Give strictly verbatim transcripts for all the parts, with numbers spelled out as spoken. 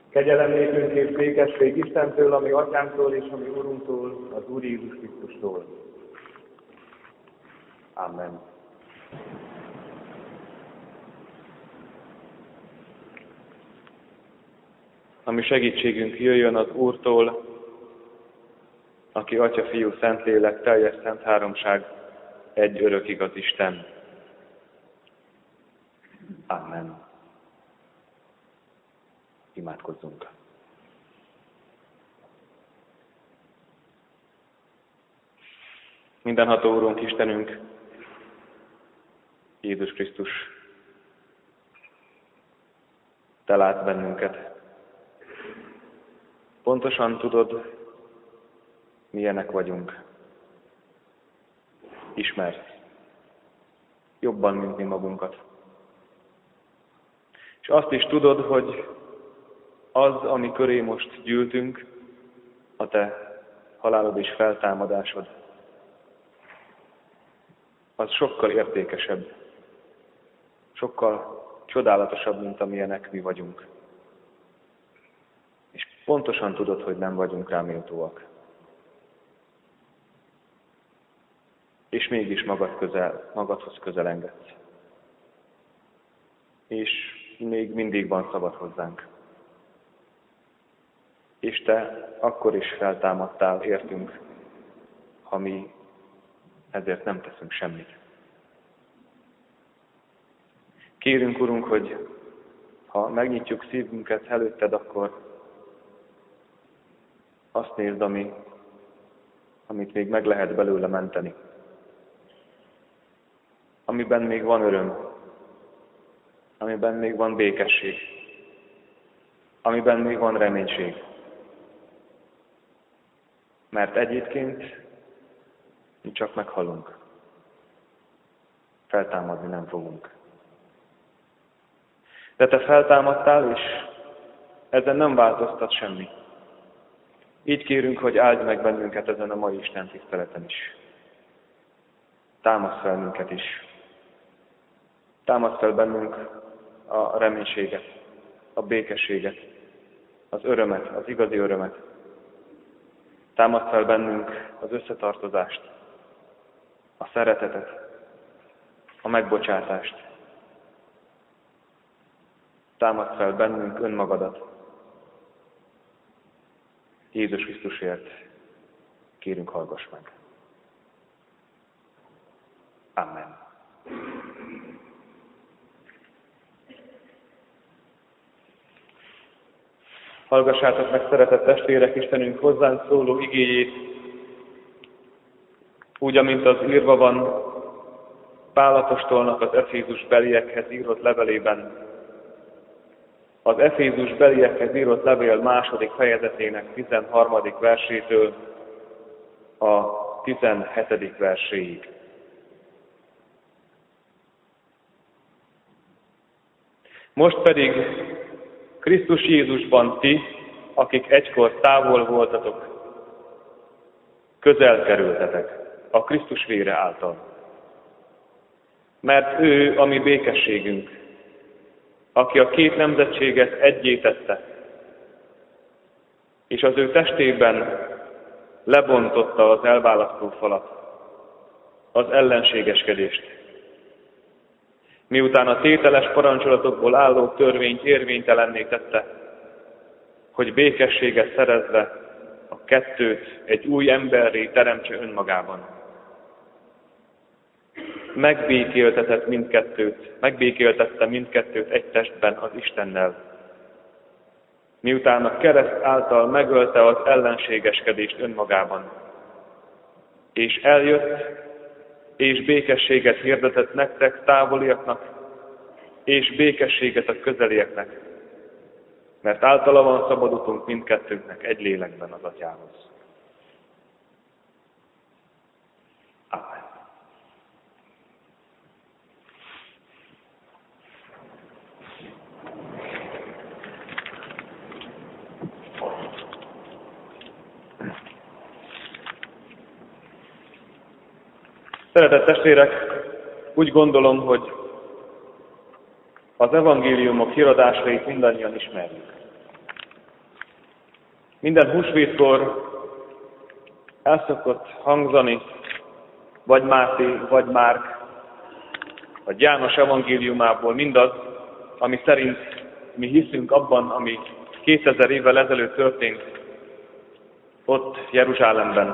Kegyelem nékünk és békesség Istentől, ami Atyánktól és ami Urunktól, az Úr Jézus Krisztustól. Amen. Ami segítségünk jöjjön az Úrtól, aki Atya, Fiú, Szentlélek, teljes szent háromság, egy örök igaz Isten. Amen. Imádkozzunk. Mindenható Úrunk, Istenünk, Jézus Krisztus, Te látsz bennünket. Pontosan tudod, milyenek vagyunk. Ismersz. Jobban, mint mi magunkat. És azt is tudod, hogy az, ami köré most gyűltünk, a Te halálod és feltámadásod, az sokkal értékesebb, sokkal csodálatosabb, mint amilyenek mi vagyunk. És pontosan tudod, hogy nem vagyunk rá méltóak. És mégis magad közel, magadhoz közel engedsz. És még mindig van szabad hozzánk. És Te akkor is feltámadtál értünk, ha mi ezért nem teszünk semmit. Kérünk, Urunk, hogy ha megnyitjuk szívünket előtted, akkor azt nézd, ami, amit még meg lehet belőle menteni. Amiben még van öröm, amiben még van békesség, amiben még van reménység. Mert egyébként mi csak meghalunk. Feltámadni nem fogunk. De Te feltámadtál, és ezen nem változtat semmi. Így kérünk, hogy áldj meg bennünket ezen a mai Isten tiszteleten is. Támasz fel minket is. Támasz fel bennünk a reménységet, a békességet, az örömet, az igazi örömet. Támasz fel bennünk az összetartozást, a szeretetet, a megbocsátást. Támasz fel bennünk önmagadat. Jézus Krisztusért kérünk, hallgass meg. Amen. Hallgassátok meg, szeretett testvérek, Istenünk hozzánk szóló igéjét, úgy, amint az írva van Pál apostolnak az Efézus beliekhez írott levelében, az Efézus beliekhez írott levél második fejezetének tizenharmadik versétől a tizenhetedik verséig. Most pedig Krisztus Jézusban ti, akik egykor távol voltatok, közel kerültetek a Krisztus vére által. Mert ő a mi békességünk, aki a két nemzetséget egyé tette, és az ő testében lebontotta az elválasztó falat, az ellenségeskedést. Miután a tételes parancsolatokból álló törvényt érvénytelenné tette, hogy békességet szerezve a kettőt egy új emberré teremtse önmagában. Megbékéltetett mindkettőt, megbékéltette mindkettőt egy testben az Istennel. Miután a kereszt által megölte az ellenségeskedést önmagában. És eljött, és békességet hirdetett nektek távoliaknak, és békességet a közelieknek, mert általa van szabadutunk mindkettőnknek egy lélekben az Atyához. Amen. Szeretett testvérek, úgy gondolom, hogy az evangéliumok híradásait mindannyian ismerjük. Minden húsvétkor el szokott hangzani, vagy Máté, vagy Márk, vagy János evangéliumából mindaz, ami szerint mi hiszünk abban, ami kétezer évvel ezelőtt történt ott Jeruzsálemben.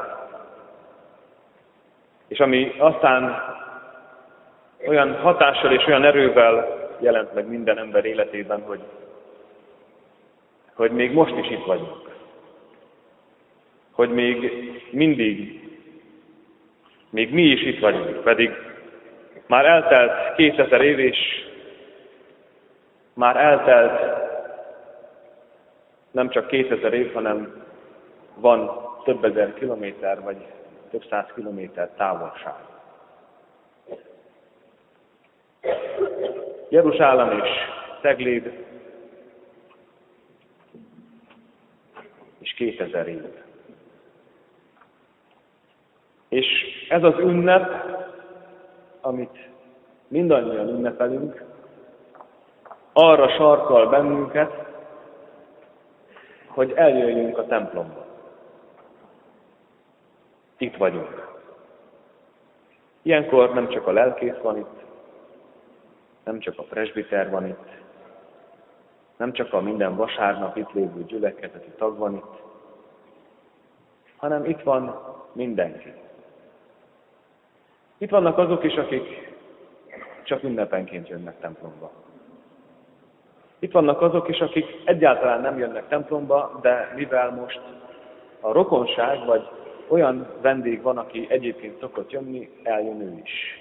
És ami aztán olyan hatással és olyan erővel jelent meg minden ember életében, hogy, hogy még most is itt vagyunk. Hogy még mindig, még mi is itt vagyunk, pedig már eltelt kétezer év, és már eltelt nem csak kétezer év, hanem van több ezer kilométer, vagy több száz kilométer távolság. Jeruzsálem és Cegléd és kétezer év. És ez az ünnep, amit mindannyian ünnepelünk, arra sarkal bennünket, hogy eljöjjünk a templomba. Itt vagyunk. Ilyenkor nem csak a lelkész van itt, nem csak a presbiter van itt, nem csak a minden vasárnap itt lévő gyülekezeti tag van itt, hanem itt van mindenki. Itt vannak azok is, akik csak ünnepenként jönnek templomba. Itt vannak azok is, akik egyáltalán nem jönnek templomba, de mivel most a rokonság, vagy olyan vendég van, aki egyébként szokott jönni, eljön ő is.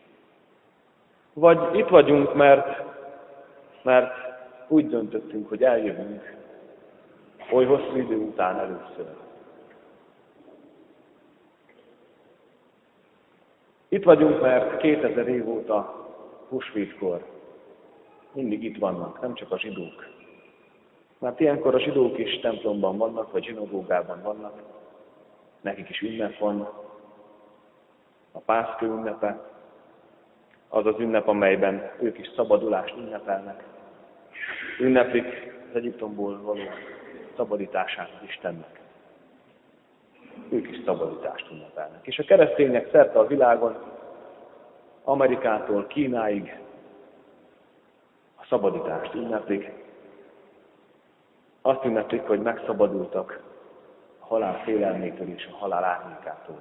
Vagy itt vagyunk, mert, mert úgy döntöttünk, hogy eljövünk oly hosszú idő után először. Itt vagyunk, mert kétezer év óta húsvétkor mindig itt vannak, nem csak a zsidók. Mert ilyenkor a zsidók is templomban vannak, vagy zsinagógában vannak, nekik is ünnep van, a Pászka ünnepe, az az ünnep, amelyben ők is szabadulást ünnepelnek. Ünneplik az Egyiptomból való szabadítását az Istennek. Ők is szabadítást ünnepelnek. És a keresztények szerte a világon, Amerikától Kínáig a szabadítást ünneplik. Azt ünneplik, hogy megszabadultak a halál félelmétől és a halál árnyékától.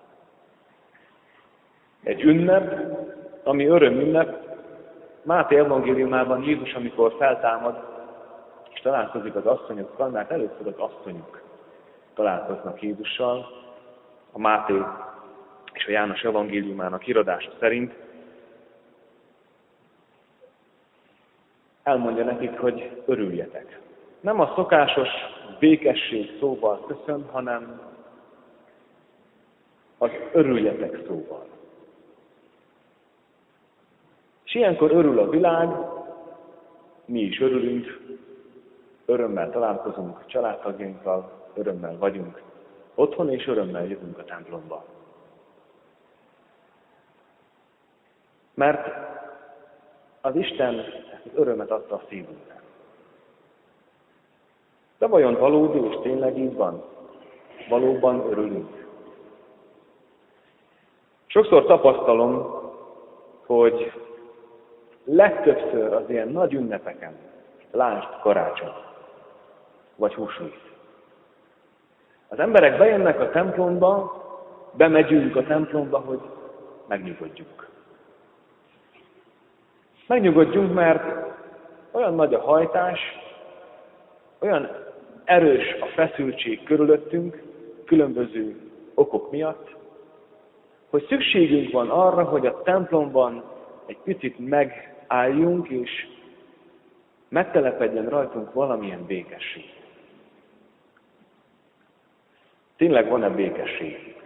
Egy ünnep, ami örömünnep. Máté evangéliumában Jézus, amikor feltámad, és találkozik az asszonyokkal, mert először az asszonyok találkoznak Jézussal, a Máté és a János evangéliumának íradása szerint, elmondja nekik, hogy örüljetek. Nem a szokásos békesség szóval köszön, hanem az örüljetek szóval. És ilyenkor örül a világ, mi is örülünk, örömmel találkozunk családtagjainkkal, örömmel vagyunk otthon, és örömmel jövünk a templomba. Mert az Isten ezt az örömet adta a szívünkre. De vajon valódi és tényleg így van? Valóban örülünk? Sokszor tapasztalom, hogy legtöbbször az ilyen nagy ünnepeken, lásd karácsony, vagy húsvét, az emberek bejönnek a templomba, bemegyünk a templomba, hogy megnyugodjunk. Megnyugodjunk, mert olyan nagy a hajtás, olyan erős a feszültség körülöttünk, különböző okok miatt, hogy szükségünk van arra, hogy a templomban egy picit megálljunk, és megtelepedjen rajtunk valamilyen békesség. Tényleg van-e békesség?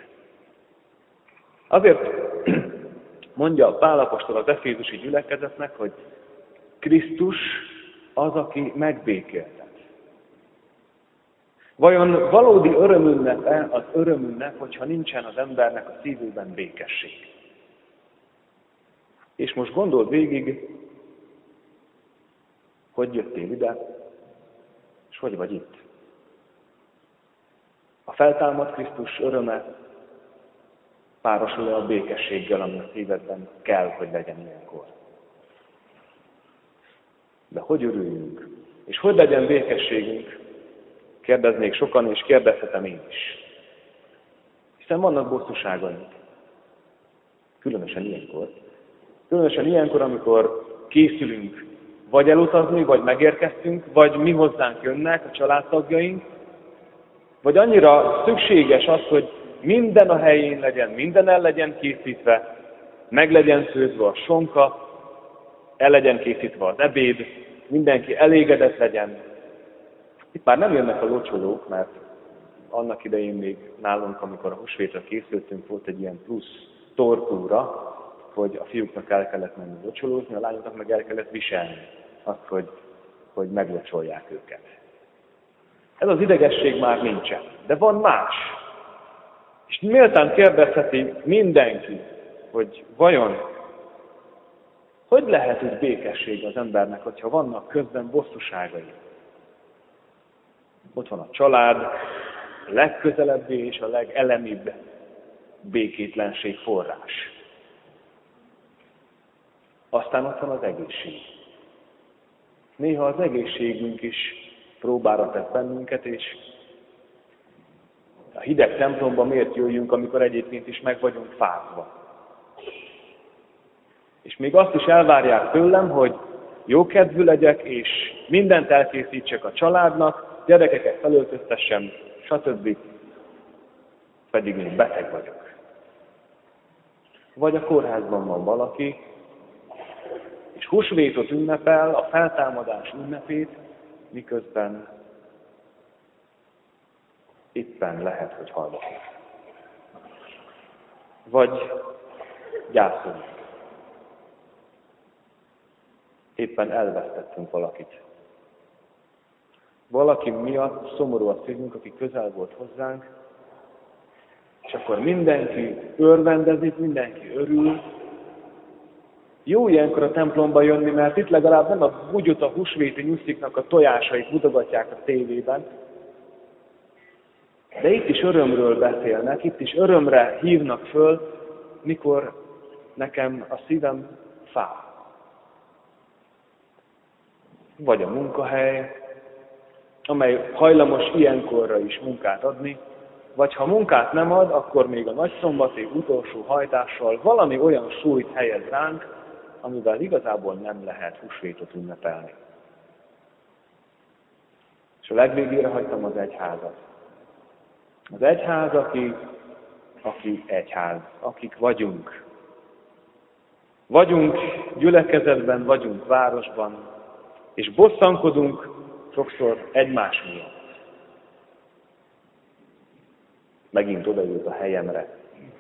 Azért mondja Pál apostol az efézusi gyülekezetnek, hogy Krisztus az, aki megbékéltet. Vajon valódi örömünnepe az örömünnep, hogyha nincsen az embernek a szívében békesség? És most gondold végig, hogy jöttél ide, és hogy vagy itt. feltámadt Krisztus öröme párosul a békességgel, ami a szívedben kell, hogy legyen ilyenkor. De hogy örüljünk? És hogy legyen békességünk? Kérdeznék sokan, és kérdezhetem én is. Hiszen vannak bosszúságaink. Különösen ilyenkor. Különösen ilyenkor, amikor készülünk vagy elutazni, vagy megérkeztünk, vagy mi hozzánk jönnek a családtagjaink, vagy annyira szükséges az, hogy minden a helyén legyen, minden el legyen készítve, meg legyen főzve a sonka, el legyen készítve az ebéd, mindenki elégedett legyen. Itt már nem jönnek a locsolók, mert annak idején még nálunk, amikor a húsvétra készültünk, volt egy ilyen plusz tortúra, hogy a fiúknak el kellett menni locsolózni, a lányoknak meg el kellett viselni azt, hogy, hogy meglocsolják őket. Ez az idegesség már nincsen, de van más. És méltán kérdezheti mindenki, hogy vajon hogy lehet úgy békesség az embernek, hogyha vannak közben bosszúságai? Ott van a család, a legközelebbi és a legelemibb békétlenség forrás. Aztán ott van az egészség. Néha az egészségünk is próbára tesz bennünket, és a hideg templomba miért jöjjünk, amikor egyébként is meg vagyunk fázva. És még azt is elvárják tőlem, hogy jókedvű legyek, és mindent elkészítsek a családnak, gyerekeket felöltöztessem, stb. Pedig még beteg vagyok. Vagy a kórházban van valaki, és húsvétot ünnepel, a feltámadás ünnepét, miközben éppen lehet, hogy hallgatunk. Vagy gyászolunk. Éppen elvesztettünk valakit. Valaki miatt szomorú a szívünk, aki közel volt hozzánk, és akkor mindenki örvendezik, mindenki örül. Jó ilyenkor a templomba jönni, mert itt legalább nem a bugyuta húsvéti nyusziknak a tojásait mutogatják a tévében, de itt is örömről beszélnek, itt is örömre hívnak föl, mikor nekem a szívem fáj. Vagy a munkahely, amely hajlamos ilyenkorra is munkát adni, vagy ha munkát nem ad, akkor még a nagyszombati utolsó hajtással valami olyan súlyt helyez ránk, amivel igazából nem lehet húsvétot ünnepelni. És a legvégére hagytam az egyházat. Az egyház, aki, aki egyház, akik vagyunk. Vagyunk gyülekezetben, vagyunk városban, és bosszankodunk sokszor egymás miatt. Megint odaült a helyemre.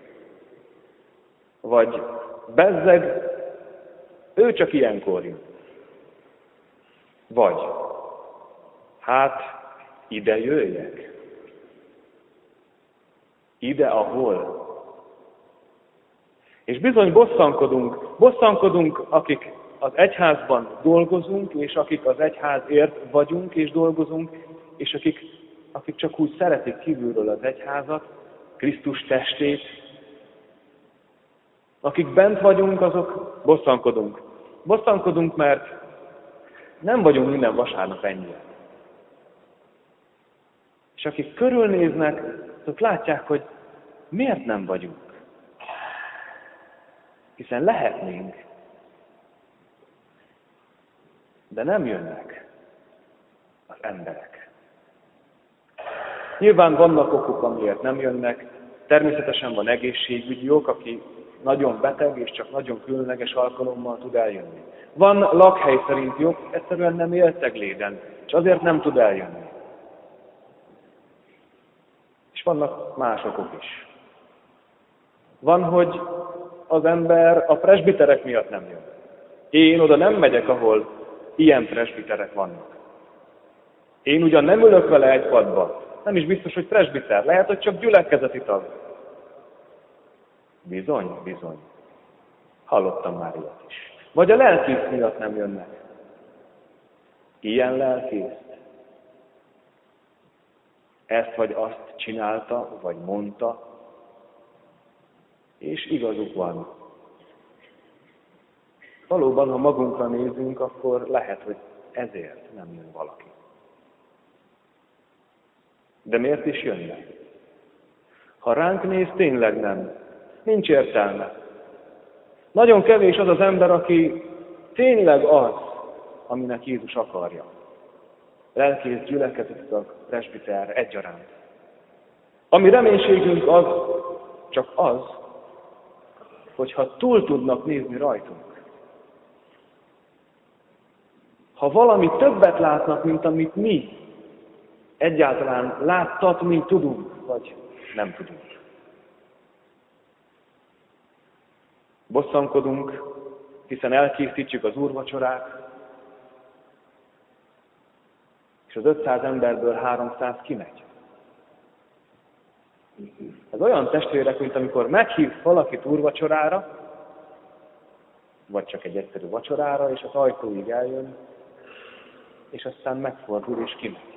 Vagy bezzeg, ő csak ilyenkor jön. Vagy, hát ide jöjjek. Ide, ahol. És bizony bosszankodunk, bosszankodunk, akik az egyházban dolgozunk, és akik az egyházért vagyunk és dolgozunk, és akik, akik csak úgy szeretik kívülről az egyházat, Krisztus testét. Akik bent vagyunk, azok bosszankodunk. Bosszankodunk, mert nem vagyunk minden vasárnap ennyire. És akik körülnéznek, azok látják, hogy miért nem vagyunk. Hiszen lehetnénk. De nem jönnek az emberek. Nyilván vannak okok, amiért nem jönnek. Természetesen van egészségügyi ok, aki nagyon beteg és csak nagyon különleges alkalommal tud eljönni. Van lakhely szerinti ok, egyszerűen nem él Cegléden, és azért nem tud eljönni. És vannak más okok is. Van, hogy az ember a presbiterek miatt nem jön. Én oda nem megyek, ahol ilyen presbiterek vannak. Én ugyan nem ülök vele egy padba, nem is biztos, hogy presbiter, lehet, hogy csak gyülekezeti tag. Bizony, bizony. Hallottam már ilyet is. Vagy a lelkész miatt nem jönnek. Ilyen lelkészt ezt vagy azt csinálta, vagy mondta, és igazuk van. Valóban, ha magunkra nézünk, akkor lehet, hogy ezért nem jön valaki. De miért is jönne? Ha ránk néz, tényleg nem. Nincs értelme. Nagyon kevés az az ember, aki tényleg az, aminek Jézus akarja. Lelkész, gyülekezetitag, presbiter egyaránt. Ami reménységünk az, csak az, hogyha túl tudnak nézni rajtunk. Ha valami többet látnak, mint amit mi egyáltalán láttatni tudunk, vagy nem tudunk. Bosszankodunk, hiszen elkészítjük az úrvacsorát, és az ötszáz emberből háromszáz kimegy. Ez olyan testvérek, mint amikor meghív valakit úrvacsorára, vagy csak egy egyszerű vacsorára, és az ajtóig eljön, és aztán megfordul és kimegy.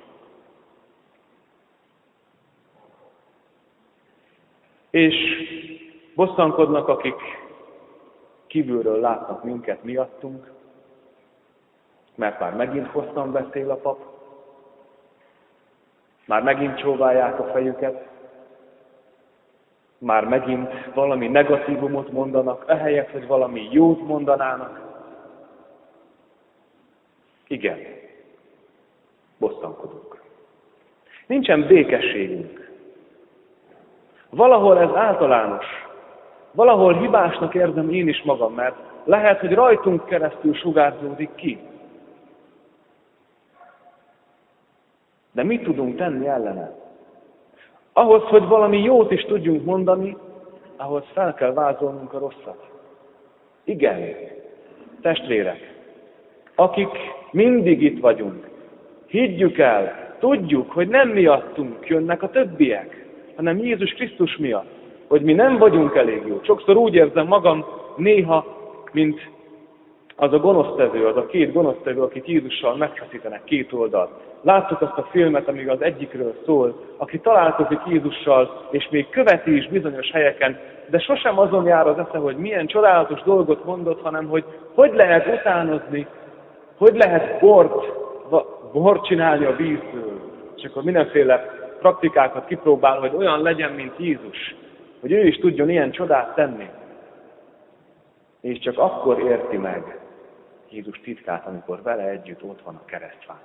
És bosszankodnak, akik kívülről látnak minket miattunk, mert már megint hosszan beszél a pap, már megint csóválják a fejüket, már megint valami negatívumot mondanak, ehelyett, hogy valami jót mondanának. Igen, bosszankodunk. Nincsen békességünk. Valahol ez általános. Valahol hibásnak érzem én is magam, mert lehet, hogy rajtunk keresztül sugárzódik ki. De mit tudunk tenni ellene? Ahhoz, hogy valami jót is tudjunk mondani, ahhoz fel kell vázolnunk a rosszat. Igen, testvérek, akik mindig itt vagyunk, higgyük el, tudjuk, hogy nem miattunk jönnek a többiek, hanem Jézus Krisztus miatt, hogy mi nem vagyunk elég jók. Sokszor úgy érzem magam néha, mint az a gonosztevő, az a két gonosztevő, akit Jézussal megfeszítenek két oldalt. Láttuk azt a filmet, amíg az egyikről szól, aki találkozik Jézussal, és még követi is bizonyos helyeken, de sosem azon jár az esze, hogy milyen csodálatos dolgot mondott, hanem hogy hogy lehet utánozni, hogy lehet bort, bort csinálni a vízből. És akkor mindenféle praktikákat kipróbál, hogy olyan legyen, mint Jézus, hogy ő is tudjon ilyen csodát tenni. És csak akkor érti meg Jézus titkát, amikor vele együtt ott van a keresztfán.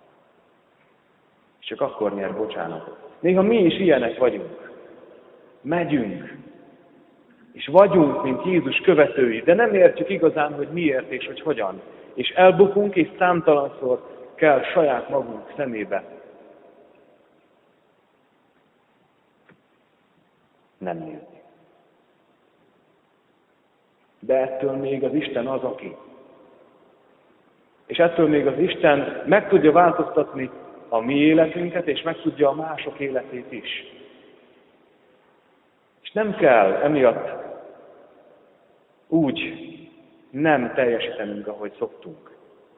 És csak akkor nyer bocsánatot. Néha mi is ilyenek vagyunk. Megyünk. És vagyunk, mint Jézus követői, de nem értjük igazán, hogy miért és hogy hogyan. És elbukunk, és számtalanszor kell saját magunk szemébe nem nézni. De ettől még az Isten az, aki. És ettől még az Isten meg tudja változtatni a mi életünket, és meg tudja a mások életét is. És nem kell emiatt úgy nem teljesítenünk, ahogy szoktunk.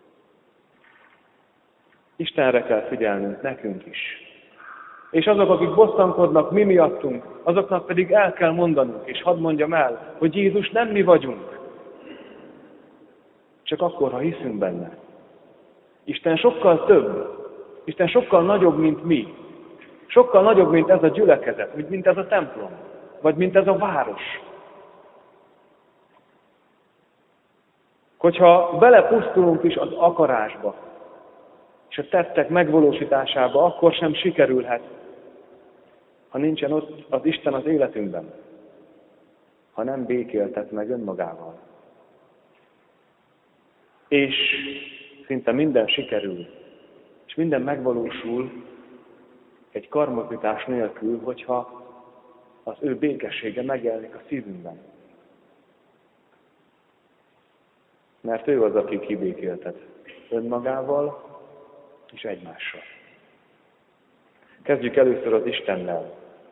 Istenre kell figyelnünk nekünk is. És azok, akik bosszankodnak mi miattunk, azoknak pedig el kell mondanunk, és hadd mondjam el, hogy Jézus nem mi vagyunk. Csak akkor, ha hiszünk benne. Isten sokkal több. Isten sokkal nagyobb, mint mi. Sokkal nagyobb, mint ez a gyülekezet, mint ez a templom, vagy mint ez a város. Hogyha belepusztulunk is az akarásba, és a tettek megvalósításába, akkor sem sikerülhet, ha nincsen ott az Isten az életünkben, ha nem békéltet meg önmagával. És szinte minden sikerül, és minden megvalósul egy karmazítás nélkül, hogyha az ő békessége megjelenik a szívünkben. Mert ő az, aki kibékéltet önmagával és egymással. Kezdjük először az Istennel.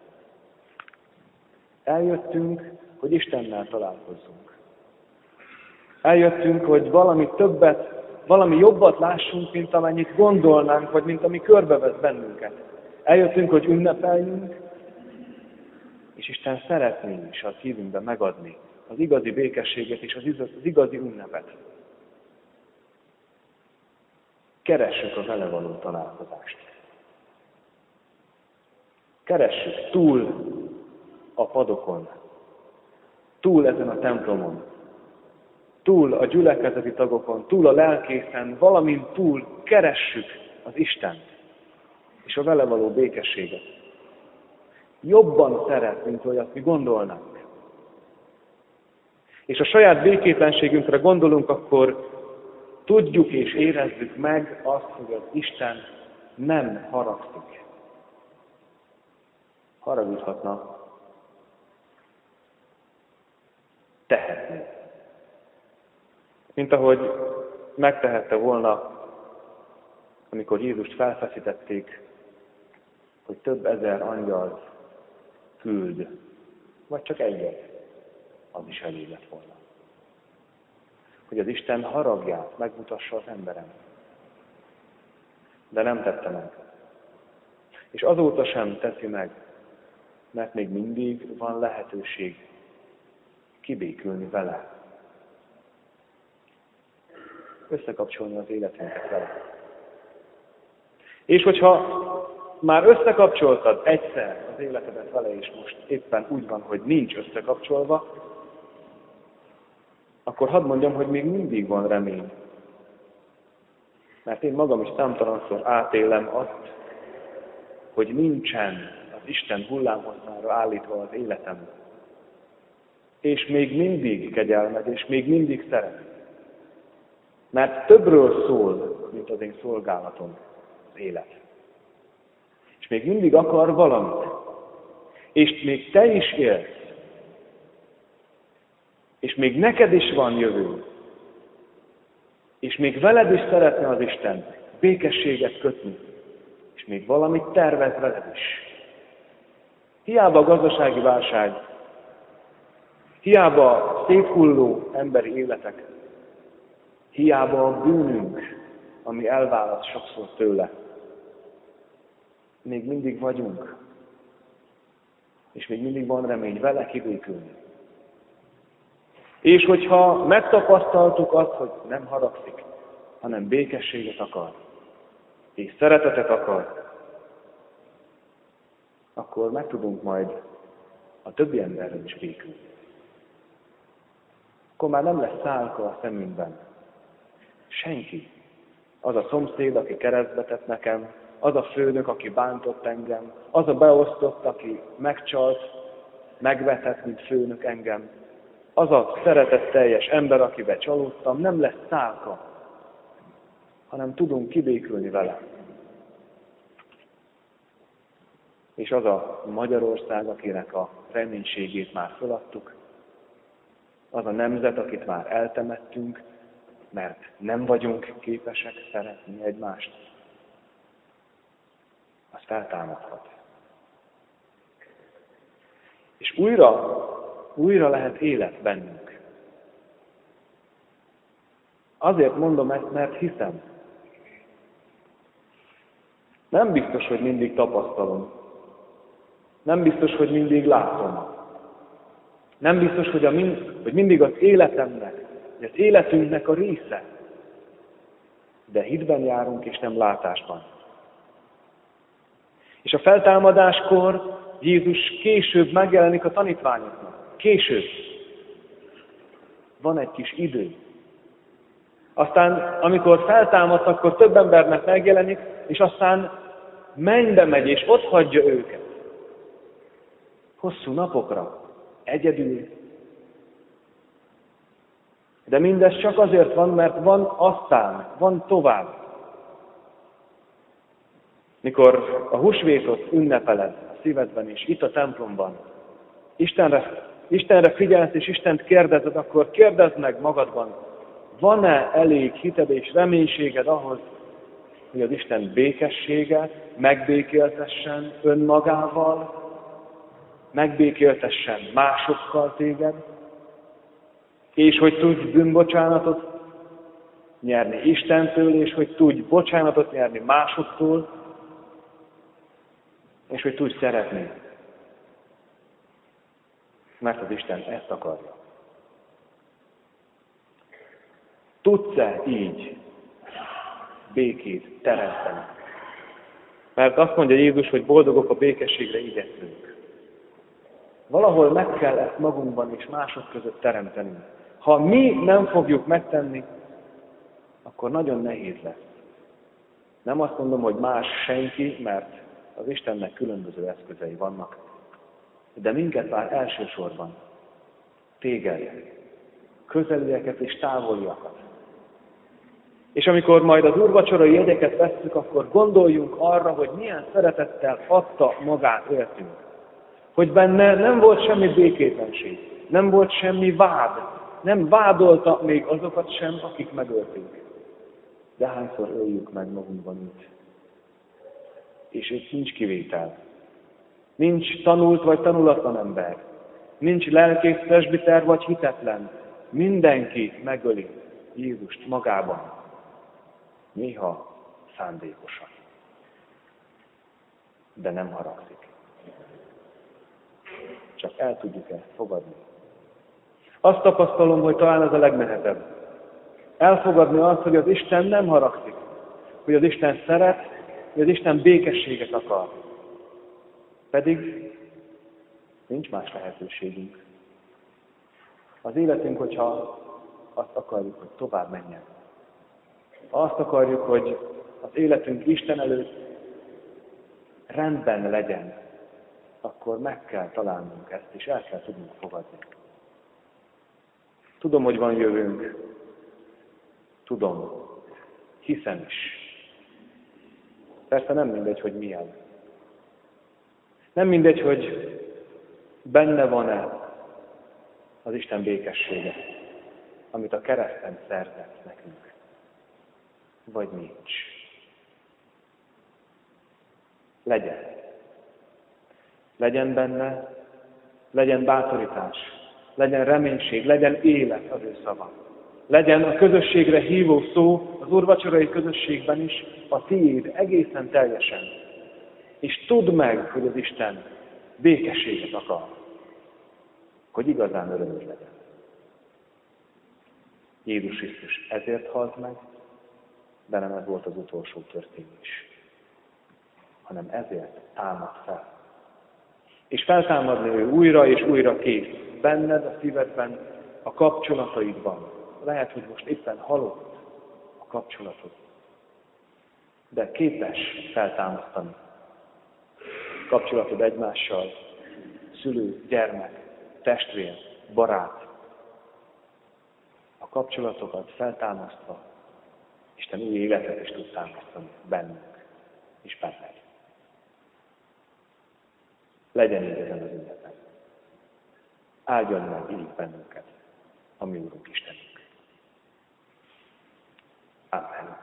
Eljöttünk, hogy Istennel találkozzunk. Eljöttünk, hogy valami többet, valami jobbat lássunk, mint amennyit gondolnánk, vagy mint ami körbevesz bennünket. Eljöttünk, hogy ünnepeljünk, és Isten szeretné is a szívünkben megadni az igazi békességet és az igazi ünnepet. Keressük a vele való találkozást. Keressük túl a padokon, túl ezen a templomon, túl a gyülekezeti tagokon, túl a lelkészen, valamint túl keressük az Istent és a vele való békességet. Jobban szeret, mint olyat mi gondolnánk. És a saját békétlenségünkre gondolunk, akkor tudjuk és érezzük meg azt, hogy az Isten nem haragszik. Haragudhatna, tehetné. Mint ahogy megtehette volna, amikor Jézust felfeszítették, hogy több ezer angyalt küld, vagy csak egyet, az is elég lett volna. Hogy az Isten haragját megmutassa az emberem. De nem tette meg. És azóta sem teszi meg, mert még mindig van lehetőség kibékülni vele. Összekapcsolni az életünket vele. És hogyha már összekapcsoltad egyszer az életedet vele, és most éppen úgy van, hogy nincs összekapcsolva, akkor hadd mondjam, hogy még mindig van remény. Mert én magam is számtalanszor átélem azt, hogy nincsen az Isten hullámhosszánra állítva az életem. És még mindig kegyelmed, és még mindig szeret. Mert többről szól, mint az én szolgálatom, az élet. És még mindig akar valamit. És még te is élsz. És még neked is van jövő. És még veled is szeretne az Isten békességet kötni. És még valamit tervez veled is. Hiába a gazdasági válság, hiába széthulló emberi életek, hiába a bűnünk, ami elválaszt sokszor tőle. Még mindig vagyunk, és még mindig van remény vele kibékülni. És hogyha megtapasztaltuk azt, hogy nem haragszik, hanem békességet akar, és szeretetet akar, akkor meg tudunk majd a többi emberrel is békülni. Akkor már nem lesz szálka a szemünkben. Senki. Az a szomszéd, aki keresztbe tett nekem, az a főnök, aki bántott engem, az a beosztott, aki megcsalt, megvetett, mint főnök engem, az a szeretetteljes ember, akibe csalódtam, nem lesz szálka, hanem tudunk kibékülni vele. És az a Magyarország, akinek a reménységét már feladtuk, az a nemzet, akit már eltemettünk, mert nem vagyunk képesek szeretni egymást, az feltámadhat. És újra, újra lehet élet bennünk. Azért mondom ezt, mert hiszem. Nem biztos, hogy mindig tapasztalom. Nem biztos, hogy mindig látom. Nem biztos, hogy, a mind, hogy mindig az életemnek, hogy az életünknek a része. De hitben járunk, és nem látásban. És a feltámadáskor Jézus később megjelenik a tanítványoknak. Később. Van egy kis idő. Aztán, amikor feltámadt, akkor több embernek megjelenik, és aztán mennybe megy, és ott hagyja őket. Hosszú napokra. Egyedül. De mindez csak azért van, mert van aztán, van tovább. Mikor a húsvétot ünnepeled a szívedben és itt a templomban, Istenre, Istenre figyelsz és Istent kérdezed, akkor kérdezd meg magadban, van-e elég hited és reménységed ahhoz, hogy az Isten békességet megbékéltessen önmagával, megbékéltessen másokkal téged, és hogy tudj bűnbocsánatot nyerni Istentől, és hogy tudj bocsánatot nyerni másoktól, és hogy tudj szeretni. Mert az Isten ezt akarja. Tudsz-e így békét teremteni? Mert azt mondja Jézus, hogy boldogok a békességre igyekszünk. Valahol meg kell ezt magunkban és mások között teremteni. Ha mi nem fogjuk megtenni, akkor nagyon nehéz lesz. Nem azt mondom, hogy más senki, mert az Istennek különböző eszközei vannak. De minket már elsősorban, téged, közelieket és távoliakat. És amikor majd az úrvacsorai jegyeket vesszük, akkor gondoljunk arra, hogy milyen szeretettel adta magát értünk. Hogy benne nem volt semmi békétlenség, nem volt semmi vád, nem vádolta még azokat sem, akik megölték. De hányszor öljük meg magunkban úgy. És itt nincs kivétel. Nincs tanult vagy tanulatlan ember. Nincs lelkész, presbiter vagy hitetlen. Mindenki megöli Jézust magában. Néha szándékosan. De nem haragszik. Csak el tudjuk ezt fogadni. Azt tapasztalom, hogy talán ez a legnehezebb. Elfogadni azt, hogy az Isten nem haragszik. Hogy az Isten szeret, hogy az Isten békességet akar. Pedig nincs más lehetőségünk. Az életünk, hogyha azt akarjuk, hogy tovább menjen. Ha azt akarjuk, hogy az életünk Isten előtt rendben legyen, akkor meg kell találnunk ezt, és el kell tudnunk fogadni. Tudom, hogy van jövőnk. Tudom. Hiszem is. Persze nem mindegy, hogy milyen. Nem mindegy, hogy benne van-e az Isten békessége, amit a kereszten szerzett nekünk. Vagy nincs. Legyen. Legyen benne, legyen bátorítás, legyen reménység, legyen élet az ő szava. Legyen a közösségre hívó szó az úrvacsorai közösségben is a tiéd egészen teljesen. És tudd meg, hogy az Isten békességet akar, hogy igazán örömös legyen. Jézus Krisztus ezért halt meg, de nem ez volt az utolsó történés, hanem ezért támad fel. És feltámadni ő újra és újra kész. Benned, a szívedben, a kapcsolataidban. Lehet, hogy most éppen halott a kapcsolatod. De képes feltámasztani. Kapcsolatod egymással, szülő, gyermek, testvér, barát. A kapcsolatokat feltámasztva, Isten új életet is tud támasztani bennünk és benned. Legyen így ezen az ünnepen. Áldjon meg így bennünket, a mi Úrunk Istenünk. Amen.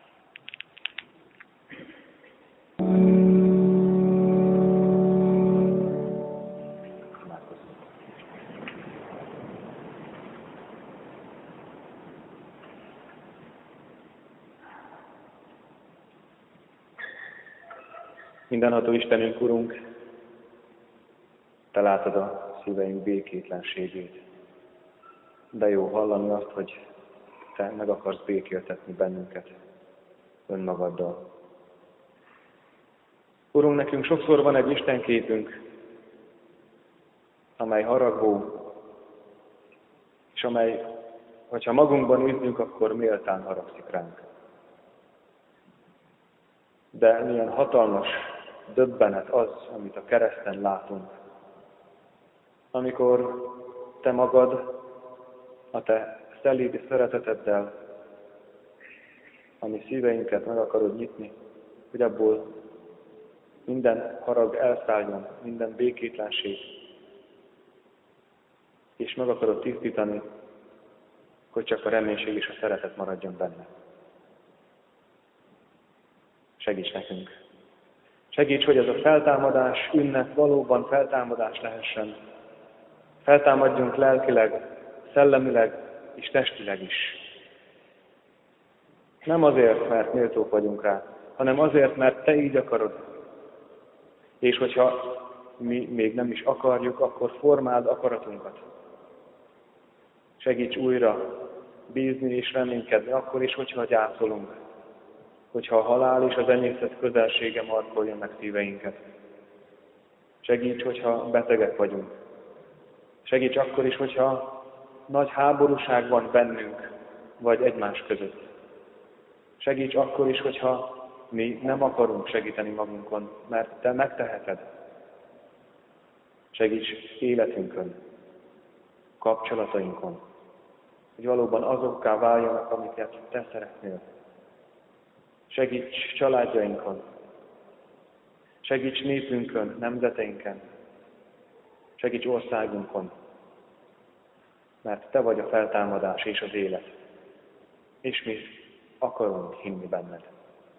Mindenható Istenünk, Urunk, Te látod a szíveink békétlenségét. De jó hallani azt, hogy Te meg akarsz békéltetni bennünket önmagaddal. Urunk, nekünk sokszor van egy istenképünk, amely haragvó, és amely, hogyha magunkban üzdünk, akkor méltán haragszik ránk. De milyen hatalmas döbbenet az, amit a kereszten látunk, amikor Te magad, a Te szelíd szereteteddel, ami szíveinket meg akarod nyitni, hogy abból minden harag elszálljon, minden békétlenség, és meg akarod tisztítani, hogy csak a reménység és a szeretet maradjon benne. Segíts nekünk! Segíts, hogy ez a feltámadás ünnep valóban feltámadás lehessen. Feltámadjunk lelkileg, szellemileg és testileg is. Nem azért, mert méltók vagyunk rá, hanem azért, mert Te így akarod. És hogyha mi még nem is akarjuk, akkor formáld akaratunkat. Segíts újra bízni és reménykedni, akkor is, hogyha gyászolunk. Hogyha a halál és az enyészet közelsége markolja meg szíveinket. Segíts, hogyha betegek vagyunk. Segíts akkor is, hogyha nagy háborúság van bennünk, vagy egymás között. Segíts akkor is, hogyha mi nem akarunk segíteni magunkon, mert Te megteheted. Segíts életünkön, kapcsolatainkon, hogy valóban azokká váljanak, amiket Te szeretnél. Segíts családjainkon, segíts népünkön, nemzeteinken, segíts országunkon, mert Te vagy a feltámadás és az élet, és mi akarunk hinni benned.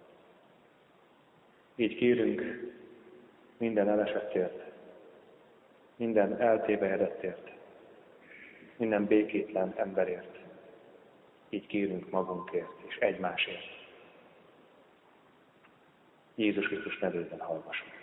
Így kérünk minden elesettért, minden eltévejedettért, minden békétlen emberért. Így kérünk magunkért és egymásért. Jézus Krisztus nevében hallgassunk.